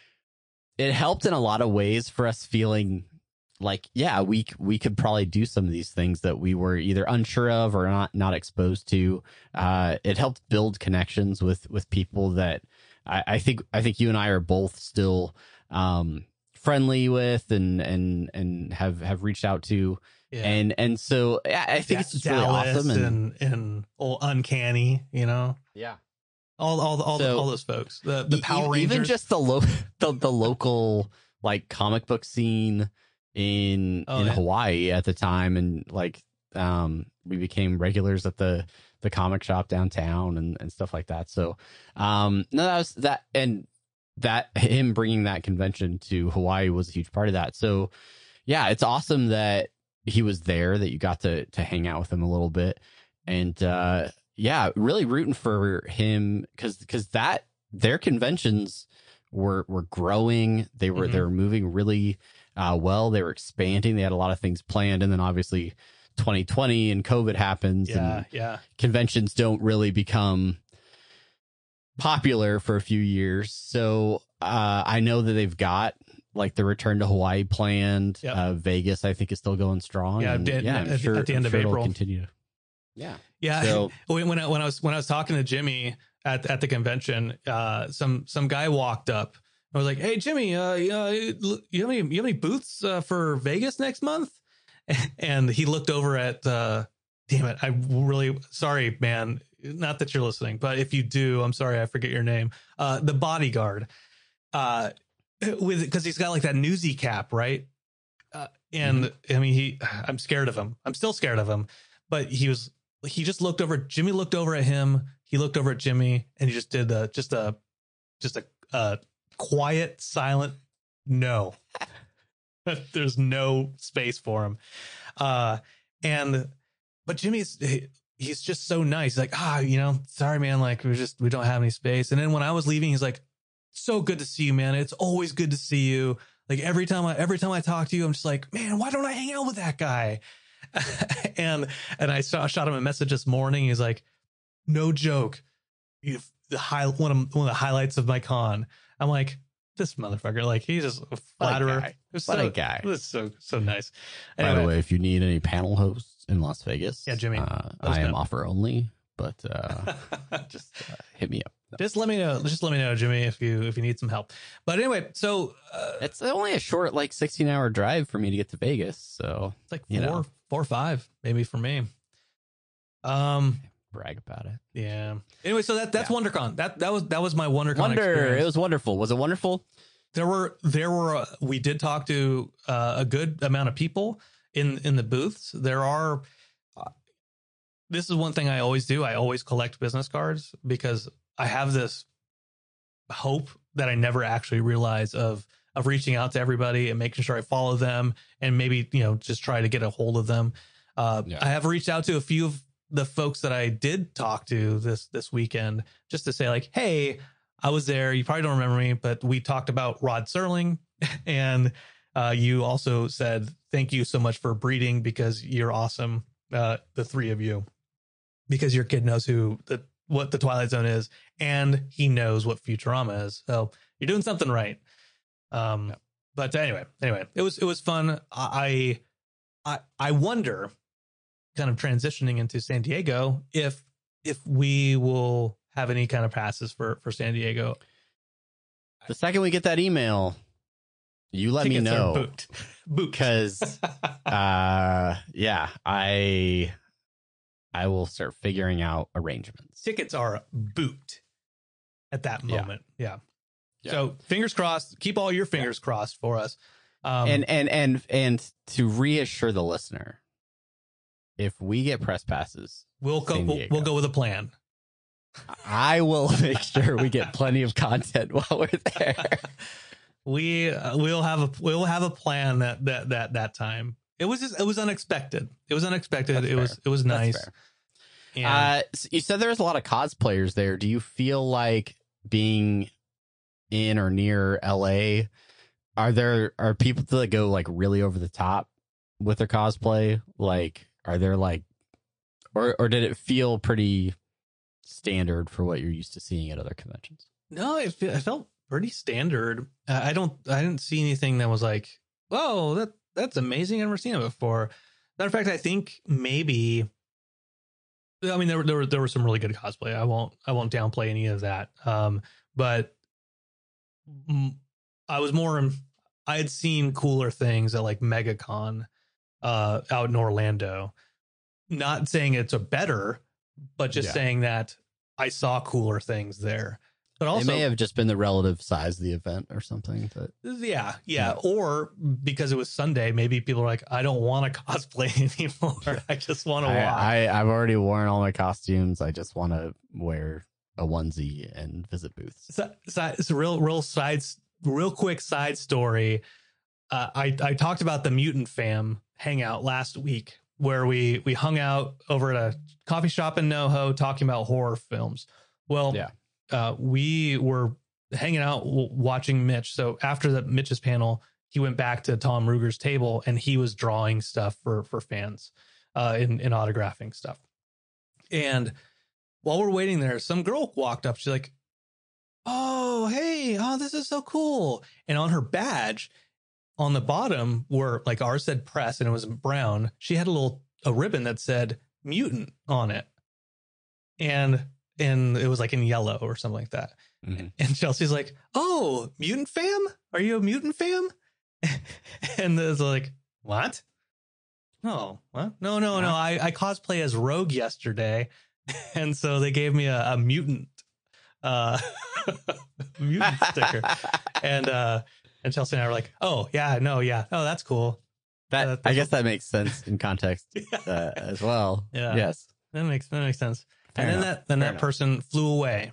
it helped in a lot of ways for us feeling like, yeah, we, we could probably do some of these things that we were either unsure of or not, not exposed to. Uh, it helped build connections with, with people that I, I think, I think you and I are both still, um, friendly with and, and, and have, have reached out to. Yeah. And, and so I, I think da- it's just really Dallas awesome. And, and, and old Uncanny, you know? Yeah. All, all, all, so, all those folks, the, the Power Rangers. Even just the, lo- the, the local, like comic book scene in Oh, in yeah. Hawaii at the time, and like um, we became regulars at the the comic shop downtown and, and stuff like that. So um, no, that was that, and that him bringing that convention to Hawaii was a huge part of that. So yeah, it's awesome that he was there, that you got to to hang out with him a little bit, and uh, yeah, really rooting for him because because that their conventions were were growing. They were Mhm. they were moving really uh, well. They were expanding. They had a lot of things planned, and then obviously twenty twenty and COVID happens, Yeah, and yeah. conventions don't really become popular for a few years. So uh, I know that they've got like the return to Hawaii planned. Yep. Uh, Vegas, I think, is still going strong. Yeah, and, at- yeah, I'm at- sure at the end I'm of sure it'll April. continue. Yeah. Yeah. So- when when I, when I was when I was talking to Jimmy at at the convention, uh, some some guy walked up. I was like, "Hey, Jimmy, uh, you, uh, you have any you have any booths uh, for Vegas next month?" And he looked over at. Uh, damn it! I really sorry, man. Not that you're listening, but if you do, I'm sorry. I forget your name. Uh, the bodyguard. Uh, with because he's got like that newsy cap, right? Uh, and Mm-hmm. I mean, he. I'm scared of him. I'm still scared of him. But he was. He just looked over. Jimmy looked over at him. He looked over at Jimmy, and he just did a just a just a, a quiet, silent no. There's no space for him. Uh, and but Jimmy's he, he's just so nice. He's like, ah, you know, sorry, man. Like we just we don't have any space. And then when I was leaving, he's like, so good to see you, man. It's always good to see you. Like every time I every time I talk to you, I'm just like, man, why don't I hang out with that guy? and and I saw, shot him a message this morning. He's like, no joke, you the high one of one of the highlights of my con. I'm like, this motherfucker, like he's just a flatterer. guy. It was What so, a guy. It was so so nice. By the Anyway, way, if you need any panel hosts in Las Vegas, Yeah, Jimmy, uh, let us I am know. offer only, but uh, just uh, hit me up. just let me know. Just let me know, Jimmy, if you if you need some help. But anyway, so uh, It's only a short, like sixteen hour drive for me to get to Vegas. So it's like you four know. four or five maybe for me. Um. brag about it. Yeah. Anyway, so that that's Yeah. WonderCon. That that was that was my WonderCon Wonder, experience. it was wonderful. Was it wonderful? there were there were uh, we did talk to uh, a good amount of people in in the booths. There are uh, this is one thing I always do. I always collect business cards because I have this hope that I never actually realize of of reaching out to everybody and making sure I follow them and maybe, you know, just try to get a hold of them. Uh, Yeah. I have reached out to a few of the folks that I did talk to this this weekend just to say like, hey, I was there. You probably don't remember me, but we talked about Rod Serling, and uh, you also said thank you so much for breeding because you're awesome, uh, the three of you, because your kid knows who the what the Twilight Zone is, and he knows what Futurama is. So you're doing something right. Um, but anyway, anyway, it was it was fun. I I I wonder, kind of transitioning into San Diego, if if we will have any kind of passes for for San Diego. The second we get that email, you let me Tickets are know. booked. Booked. Because uh yeah, I I will start figuring out arrangements. Tickets are booked at that Yeah. moment. Yeah. Yeah. So fingers crossed. Keep all your fingers crossed for us. Um, and and and and to reassure the listener, if we get press passes, we'll go. San We'll, Diego. we'll go with a plan. I will make sure we get plenty of content while we're there. we uh, we'll have a we'll have a plan that that that that time. It was just, it was unexpected. It was unexpected. That's it was fair. it was That's nice. fair. And Uh, s- you said there was a lot of cosplayers there. Do you feel like being in or near L A, are there are people that go like really over the top with their cosplay? Like, are there like, or or did it feel pretty standard for what you're used to seeing at other conventions? no, it, fe- it felt pretty standard. Uh, I don't I didn't see anything that was like, whoa, that that's amazing. I've never seen it before. Matter of fact, I think maybe. I mean, there were there were there were some really good cosplay. I won't I won't downplay any of that. Um, but mm, I was more. I had seen cooler things at like MegaCon, uh, out in Orlando. Not saying it's a better, but just Yeah. saying that I saw cooler things there. But It also, may have just been the relative size of the event or something. But yeah, yeah. Or because it was Sunday, maybe people are like, I don't want to cosplay anymore. I just want to I, watch. I, I've already worn all my costumes. I just want to wear a onesie and visit booths. So, so, it's a real, real side, real quick side story. Uh, I, I talked about the Mutant Fam hangout last week where we, we hung out over at a coffee shop in NoHo talking about horror films. Well, Yeah. uh, we were hanging out w- watching Mitch. So after the Mitch's panel, he went back to Tom Ruger's table and he was drawing stuff for, for fans uh, in, in autographing stuff. And while we're waiting there, some girl walked up. She's like, oh, hey, oh, this is so cool. And on her badge on the bottom where like ours said press and it was brown, she had a little, a ribbon that said mutant on it. And, and it was like in yellow or something like that. Mm-hmm. And Chelsea's like, oh, Mutant Fam? Are you a Mutant Fam? And it's like, what? No, what? No, no, no. I, I cosplay as Rogue yesterday. And so they gave me a, a mutant, uh, mutant sticker. And, uh, and Chelsea and I were like, oh, yeah, no, yeah. Oh, that's cool. That, Uh, I guess that makes sense in context uh, as well. Yeah. Yes. That makes, that makes sense. Fair and then enough. that, then Fair that enough. person flew away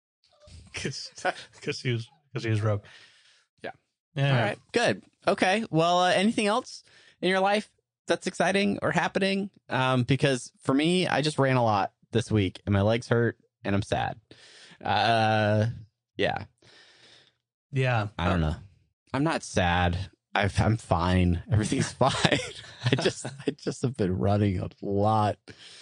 because she was, because he was Rogue. Yeah. Yeah. All right. Good. Okay. Well, uh, anything else in your life that's exciting or happening? Um, because for me, I just ran a lot this week and my legs hurt and I'm sad. Uh, yeah. Yeah. I don't know. I'm not sad. I've, I'm fine. Everything's fine. I just, I just have been running a lot.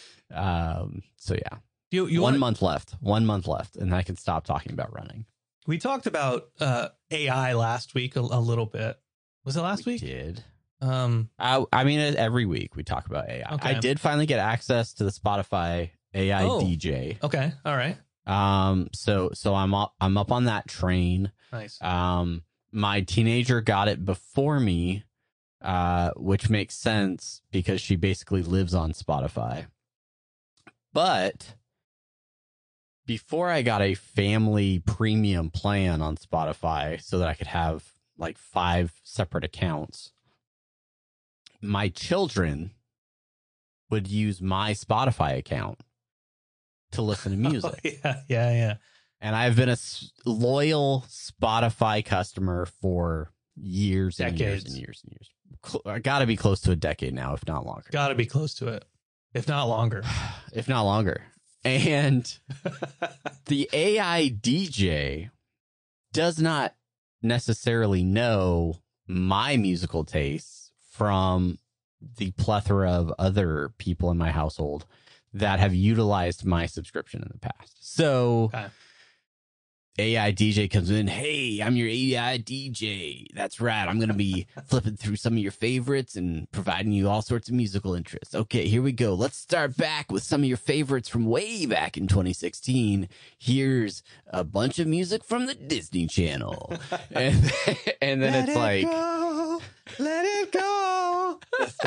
Um, so yeah, You, you one wanna- month left, one month left, and I can stop talking about running. We talked about uh, A I last week a, a little bit. Was it last We week? did. Um, I, I mean, every week we talk about A I. Okay. I did finally get access to the Spotify A I Oh. D J. okay. All right. Um, so, so I'm up, I'm up on that train. Nice. Um, my teenager got it before me, uh, which makes sense because she basically lives on Spotify. But before I got a family premium plan on Spotify so that I could have like five separate accounts, my children would use my Spotify account to listen to music. yeah. Yeah. Yeah. And I've been a s- loyal Spotify customer for years and years Decades. and years and years. Cl- I got to be close to a decade now, if not longer. Got to be close to it, if not longer. If not longer. And the A I D J does not necessarily know my musical tastes from the plethora of other people in my household that have utilized my subscription in the past. So Okay. A I D J comes in. Hey, I'm your A I D J. That's right. I'm going to be flipping through some of your favorites and providing you all sorts of musical interests. Okay, here we go. Let's start back with some of your favorites from way back in twenty sixteen. Here's a bunch of music from the Disney Channel. and, and then Let it's it like, go. Let it go.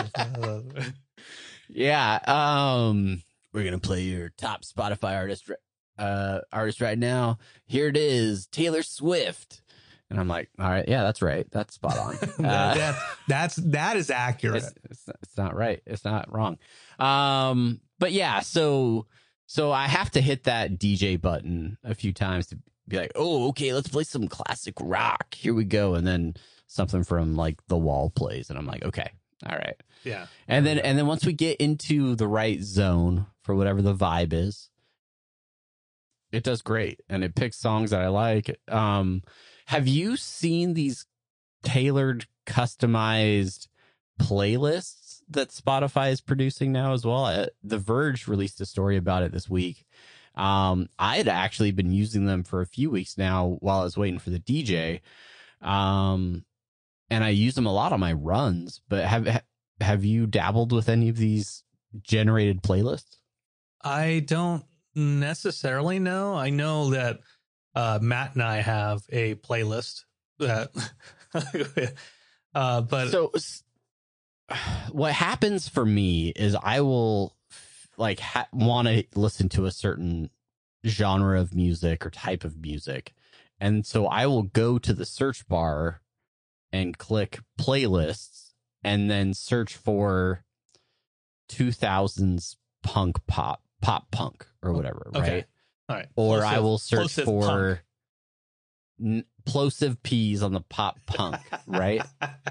yeah, um, we're going to play your top Spotify artist uh artist right now. Here it is, Taylor Swift. And I'm like, all right, yeah, that's right, that's spot on. That- uh, that's that's that is accurate. it's, it's, it's not right, it's not wrong. Um but yeah, so so I have to hit that D J button a few times to be like, oh, okay, let's play some classic rock, here we go. And then something from like The Wall plays and I'm like, okay, all right. Yeah. And then and then once we get into the right zone for whatever the vibe is, it does great and it picks songs that I like. Um, have you seen these tailored, customized playlists that Spotify is producing now as well? Uh, The Verge released a story about it this week. Um, I had actually been using them for a few weeks now while I was waiting for the D J. Um, and I use them a lot on my runs, but have, have you dabbled with any of these generated playlists? I don't necessarily know. I know that uh, Matt and I have a playlist that, uh, but So s- what happens for me is I will like ha- want to listen to a certain genre of music or type of music. And so I will go to the search bar and click playlists and then search for two thousands punk pop, pop punk or whatever, okay. right? All right. Or Plosive, I will search plosive for n- plosive P's on the pop punk, right?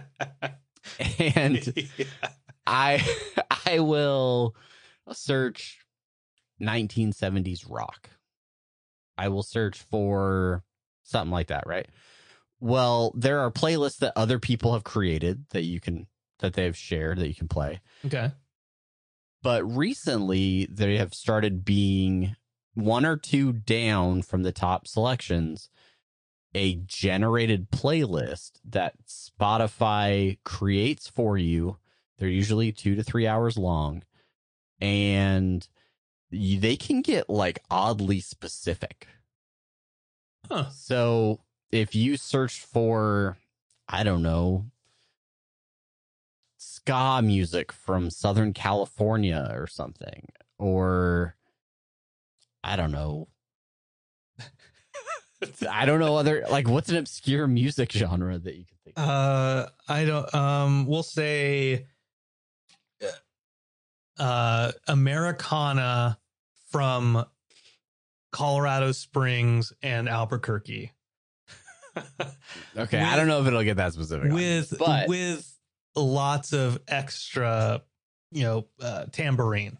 And yeah. I I will search nineteen seventies rock. I will search for something like that, right? Well, there are playlists that other people have created that you can that they've shared that you can play. Okay. But recently they have started being one or two down from the top selections, a generated playlist that Spotify creates for you. They're usually two to three hours long, and you, they can get like oddly specific. Huh. So if you searched for, I don't know, ska music from Southern California or something, or I don't know. I don't know other, like, what's an obscure music genre that you can think of? Uh, I don't, um, we'll say, uh, Americana from Colorado Springs and Albuquerque. Okay, with, I don't know if it'll get that specific. With, but with lots of extra, you know, uh, tambourine.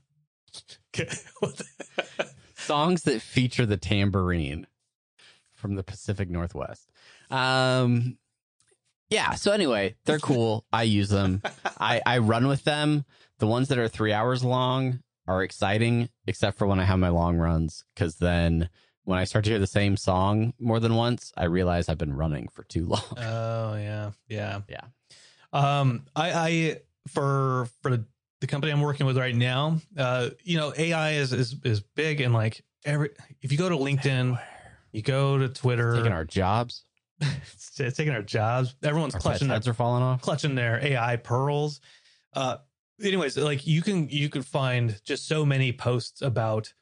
songs that feature the tambourine from the Pacific Northwest. Um, yeah. So anyway, they're cool. I use them. I, I run with them. The ones that are three hours long are exciting, except for when I have my long runs, because then when I start to hear the same song more than once, I realize I've been running for too long. Oh yeah, yeah, yeah. Um, I, I for for the company I'm working with right now, uh, you know, A I is is is big, and like every if you go to LinkedIn, you go to Twitter, Taking our jobs. it's, it's taking our jobs. Everyone's Our clutching their, heads are falling off. clutching their A I pearls. Uh, anyways, like you can you can find just so many posts about.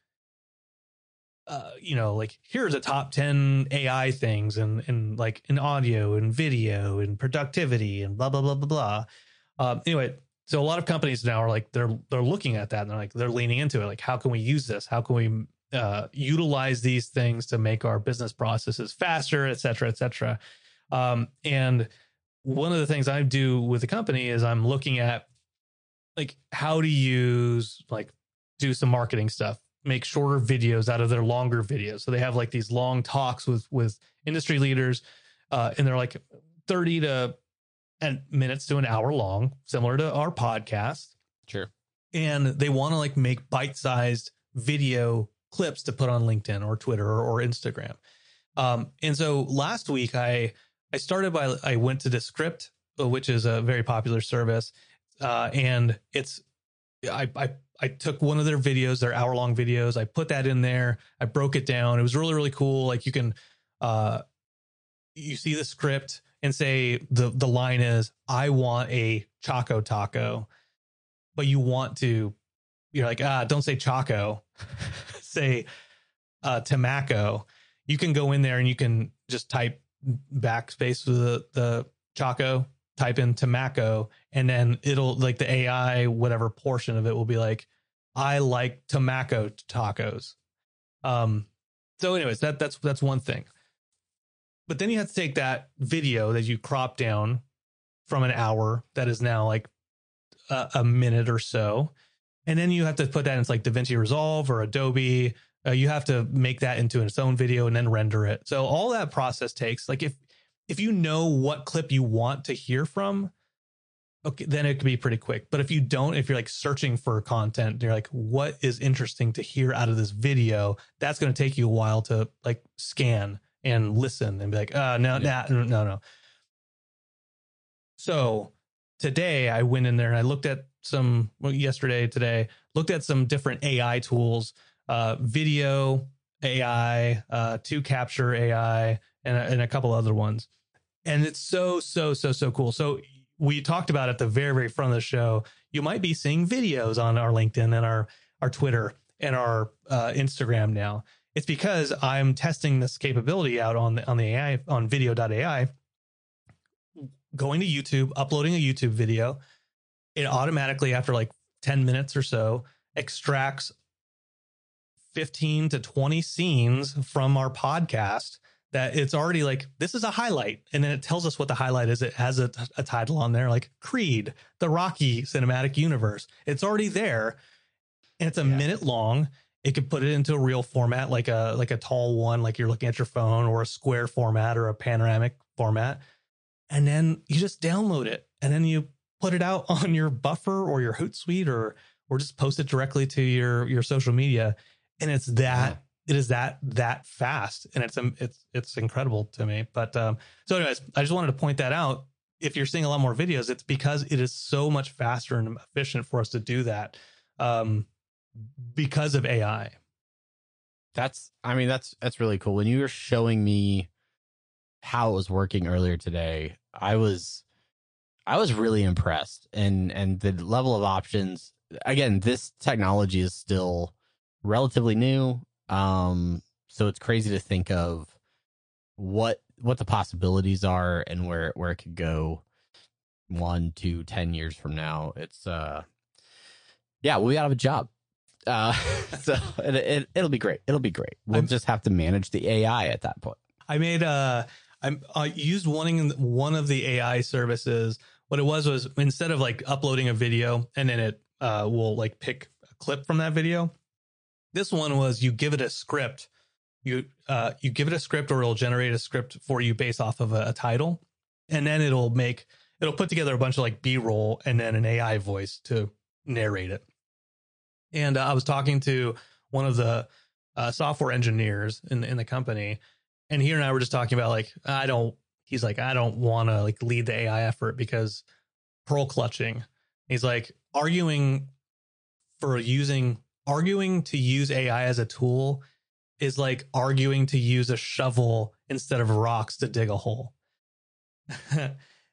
Uh, you know, like here's a top ten A I things and and like in audio and video and productivity and blah blah blah blah blah. Um, anyway, so a lot of companies now are like they're they're looking at that and they're like they're leaning into it. Like, how can we use this? How can we uh, utilize these things to make our business processes faster, et cetera, et cetera. Um, and one of the things I do with the company is I'm looking at like how to use like do some marketing stuff. Make shorter videos out of their longer videos. So they have like these long talks with, with industry leaders, uh, and they're like thirty to and minutes to an hour long, similar to our podcast. Sure. And they want to like make bite-sized video clips to put on LinkedIn or Twitter or, or Instagram. Um, and so last week I, I started by, I went to Descript, which is a very popular service. Uh, and it's, I, I, I took one of their videos, their hour long videos. I put that in there. I broke it down. It was really, really cool. Like you can, uh, you see the script and say the, the line is, I want a Choco taco, but you want to, you're like, ah, don't say Choco, say, uh, Tamaco. You can go in there and you can just type backspace with the, the Choco, type in Tamaco, and then it'll like the A I, whatever portion of it will be like, I like Tamaco tacos. Um, so anyways, that that's, that's one thing, but then you have to take that video that you crop down from an hour that is now like a, a minute or so. And then you have to put that into like DaVinci Resolve or Adobe. Uh, you have to make that into its own video and then render it. So all that process takes like, if, if you know what clip you want to hear from, okay, then it could be pretty quick. But if you don't, if you're like searching for content, you're like, what is interesting to hear out of this video? That's going to take you a while to like scan and listen and be like, uh, no, Yeah. no, no, no. So today I went in there and I looked at some, well, yesterday, today, looked at some different A I tools, uh, video A I, uh, to capture A I, and, and a couple other ones. And it's so, so, so, so cool. So we talked about at the very, very front of the show, you might be seeing videos on our LinkedIn and our, our Twitter and our uh, Instagram now. It's because I'm testing this capability out on the, on the A I, on video dot A I, going to YouTube, uploading a YouTube video. It automatically, after like ten minutes or so, extracts fifteen to twenty scenes from our podcast that it's already like, this is a highlight. And then it tells us what the highlight is. It has a, a title on there like Creed, the Rocky Cinematic Universe. It's already there. And it's a yeah. minute long. It could put it into a real format, like a, like a tall one, like you're looking at your phone, or a square format or a panoramic format. And then you just download it, and then you put it out on your Buffer or your Hootsuite, or, or just post it directly to your, your social media. And it's that, yeah. it is that, that fast. And it's, um, it's, it's incredible to me. But, um, so anyways, I just wanted to point that out. If you're seeing a lot more videos, it's because it is so much faster and efficient for us to do that. Um, because of A I. That's, I mean, that's, that's really cool. When you were showing me how it was working earlier today, I was, I was really impressed. And, and the level of options, again, this technology is still relatively new. Um, so it's crazy to think of what, what the possibilities are and where, where it could go one, two, ten years from now. It's, uh, yeah, we gotta have a job. Uh, so it, it, it'll be great. It'll be great. We'll I'm, just have to manage the A I at that point. I made uh I'm I used one one of the A I services. What it was was, instead of like uploading a video and then it uh will like pick a clip from that video, this one was, you give it a script. You uh you give it a script, or it'll generate a script for you based off of a, a title, and then it'll make it'll put together a bunch of like B-roll and then an A I voice to narrate it. And uh, I was talking to one of the uh, software engineers in in the company, and he and I were just talking about like, I don't, he's like, I don't want to like lead the A I effort because pearl clutching. He's like, arguing for using, arguing to use A I as a tool is like arguing to use a shovel instead of rocks to dig a hole. And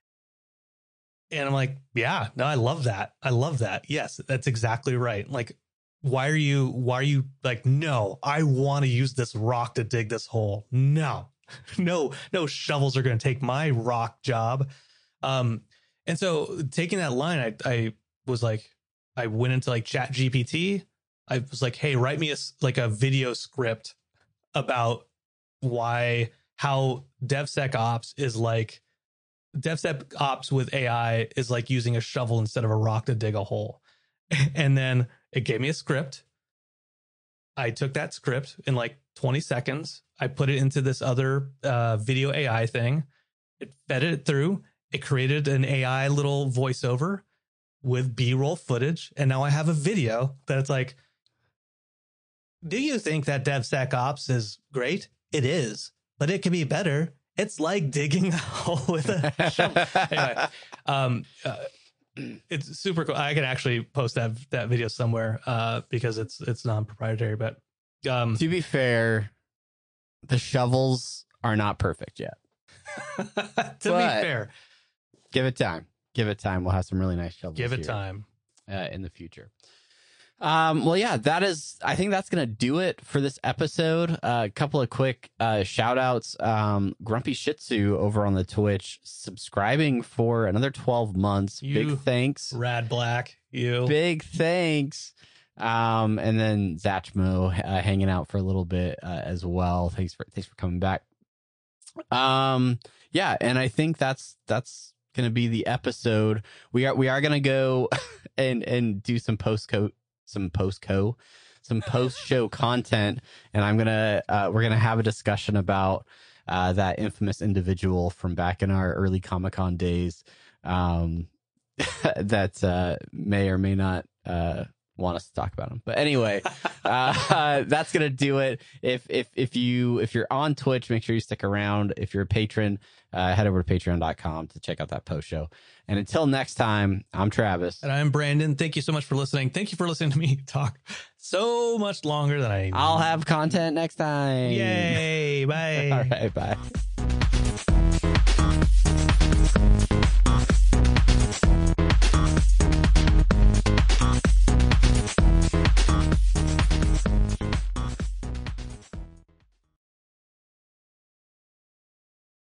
I'm like, yeah, no, I love that. I love that. Yes, that's exactly right. Like, why are you, why are you like, no, I want to use this rock to dig this hole. No, no, no shovels are going to take my rock job. Um, and so taking that line, I, I was like, I went into like Chat G P T. I was like, hey, write me a, like a video script about why, how DevSecOps is like, DevSecOps with A I is like using a shovel instead of a rock to dig a hole. And then it gave me a script. I took that script in like twenty seconds. I put it into this other uh, video A I thing. It fed it through. It created an A I little voiceover with B-roll footage. And now I have a video that's like, do you think that DevSecOps is great? It is, but it can be better. It's like digging a hole with a shovel. Anyway, um, uh, it's super cool. I can actually post that that video somewhere uh, because it's it's non-proprietary. But um, to be fair, the shovels are not perfect yet. to but be fair, give it time. Give it time. We'll have some really nice shovels. Give it time uh, in the future. Um, well, yeah, that is, I think that's going to do it for this episode. A uh, couple of quick uh, shout outs. Um, Grumpy Shih Tzu over on the Twitch, subscribing for another twelve months. You, Big thanks. Rad Black, you. Big thanks. Um, and then Zachmo uh, hanging out for a little bit uh, as well. Thanks for, thanks for coming back. Um, yeah, and I think that's, that's going to be the episode. We are, we are going to go and, and do some post co some post co some post show content, and I'm gonna uh we're gonna have a discussion about uh that infamous individual from back in our early Comic-Con days um that uh may or may not uh want us to talk about him. But anyway, uh that's gonna do it. If if if you if you're on Twitch, make sure you stick around. If you're a patron, uh head over to patreon dot com to check out that post show. And until next time, I'm Travis. And I'm Brandon. Thank you so much for listening. Thank you for listening to me talk so much longer than I I'll have content next time. Yay. Bye. All right, bye.